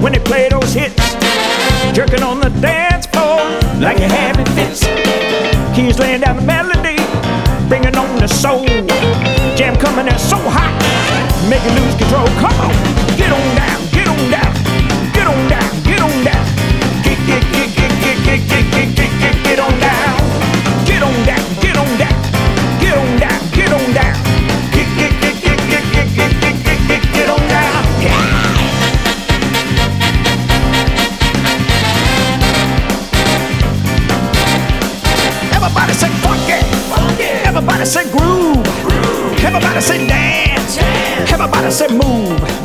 when they play those hits. Jerking on the dance floor like you're having fits. Keys laying down the melody, bringing on the soul. Jam coming in so hot, make you lose control. Come on, get on down, get on down, get on down, get on down. Get on down, get on down, get on down, get on down, get on down. Get on down. Everybody say funky, everybody say groove, everybody say dance, everybody say move.